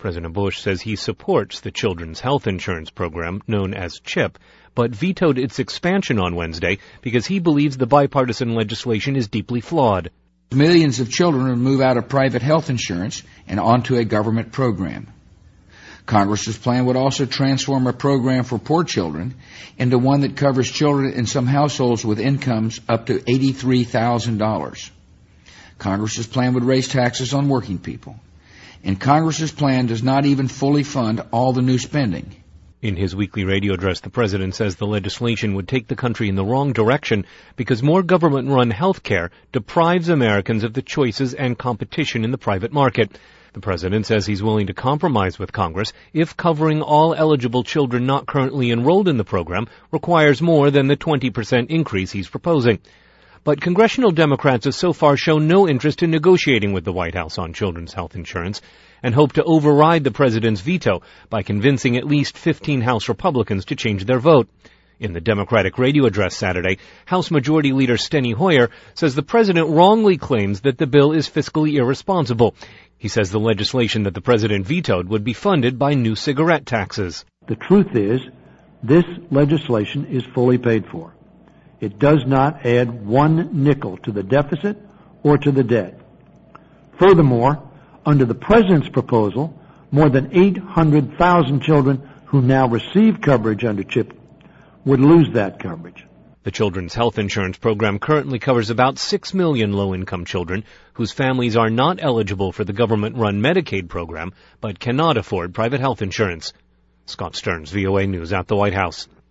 President Bush says he supports the Children's Health Insurance Program, known as CHIP, but vetoed its expansion on Wednesday because he believes the bipartisan legislation is deeply flawed. Millions of children would move out of private health insurance and onto a government program. Congress's plan would also transform a program for poor children into one that covers children in some households with incomes up to $83,000. Congress's plan would raise taxes on working people. And Congress's plan does not even fully fund all the new spending. In his weekly radio address, the president says the legislation would take the country in the wrong direction because more government-run health care deprives Americans of the choices and competition in the private market. The president says he's willing to compromise with Congress if covering all eligible children not currently enrolled in the program requires more than the 20% increase he's proposing. But congressional Democrats have so far shown no interest in negotiating with the White House on children's health insurance and hope to override the president's veto by convincing at least 15 House Republicans to change their vote. In the Democratic radio address Saturday, House Majority Leader Steny Hoyer says the president wrongly claims that the bill is fiscally irresponsible. He says the legislation that the president vetoed would be funded by new cigarette taxes. The truth is, this legislation is fully paid for. It does not add one nickel to the deficit or to the debt. Furthermore, under the president's proposal, more than 800,000 children who now receive coverage under CHIP would lose that coverage. The Children's Health Insurance Program currently covers about 6 million low-income children whose families are not eligible for the government-run Medicaid program but cannot afford private health insurance. Scott Stearns, VOA News at the White House.